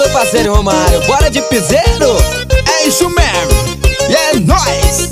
meu parceiro Romário, bora de piseiro? É isso mesmo, e é nóis!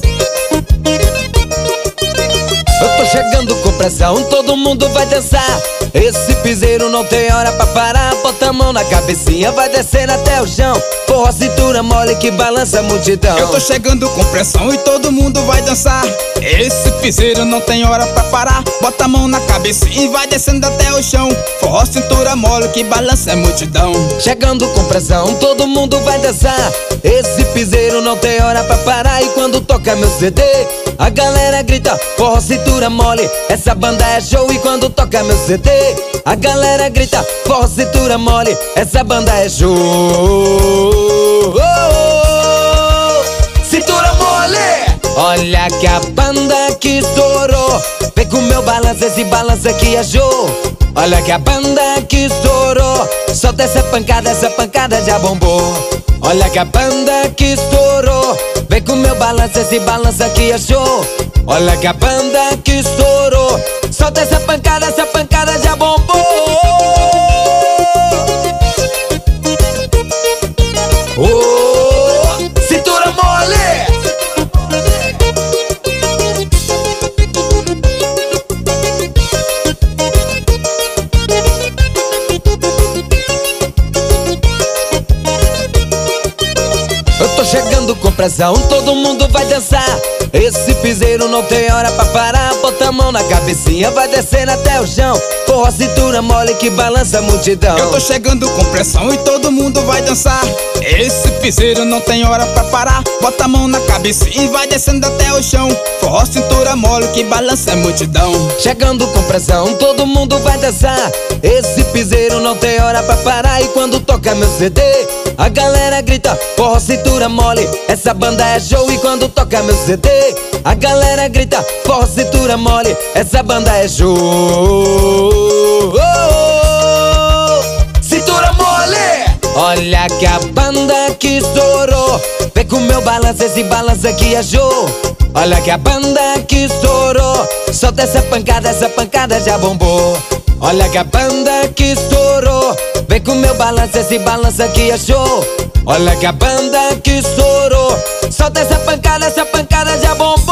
Eu tô chegando com pressão, todo mundo vai dançar. Esse piseiro não tem hora pra parar. Bota a mão na cabecinha, vai descendo até o chão. Porra, cintura mole que balança a multidão. Eu tô chegando com pressão e todo mundo vai dançar. Esse piseiro não tem hora pra parar. Bota a mão na cabecinha e vai descendo até o chão. Forró, cintura mole que balança a multidão. Chegando com pressão, todo mundo vai dançar. Esse piseiro não tem hora pra parar. E quando toca meu CD, a galera grita, forró, cintura mole, essa banda é show. E quando toca meu CD, a galera grita, forró, cintura mole, essa banda é show. Oh, oh, oh. Cintura mole! Olha que a banda que estourou. Vem com meu balanço, esse balanço aqui é show. Olha que a banda que estourou. Solta essa pancada já bombou. Olha que a banda que estourou. Vem com meu balanço, esse balanço aqui é show. Olha que a banda que estourou. Solta essa pancada já bombou. Oh, cintura mole! Eu tô chegando com pressão, todo mundo vai dançar. Esse piseiro não tem hora pra parar. Bota a mão na cabecinha, vai descendo até o chão. Porra, cintura mole que balança a multidão. Eu tô chegando com pressão e todo mundo vai dançar. Esse piseiro não tem hora pra parar. Bota a mão na cabecinha e vai descendo até o chão. Forró, cintura mole que balança a multidão. Chegando com pressão, todo mundo vai dançar. Esse piseiro não tem hora pra parar. E quando toca meu CD, a galera grita, forró, cintura mole, essa banda é show. E quando toca meu CD, a galera grita, forró, cintura mole, essa banda é show. Oh, oh, cintura mole! Olha que a banda que estourou. Vem com meu balanço, esse balanço aqui é show. Olha que a banda que estourou. Solta essa pancada já bombou. Olha que a banda que estourou. Vem com meu balanço, esse balanço aqui é show. Olha que a banda que estourou. Solta essa pancada já bombou.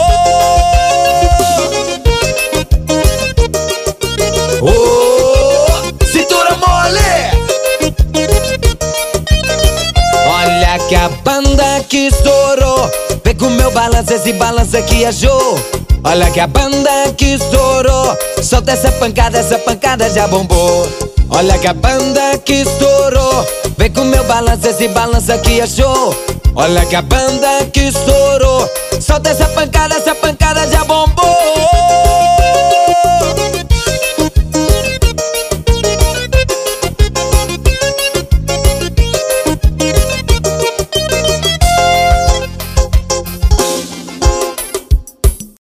Oh, cintura mole! Olha que a banda que estourou. Vem com meu balanço, esse balanço aqui é show. Olha que a banda que estourou. Solta essa pancada já bombou. Olha que a banda que estourou. Vem com meu balanço, esse balanço aqui é show. Olha que a banda que estourou. Solta essa pancada já bombou.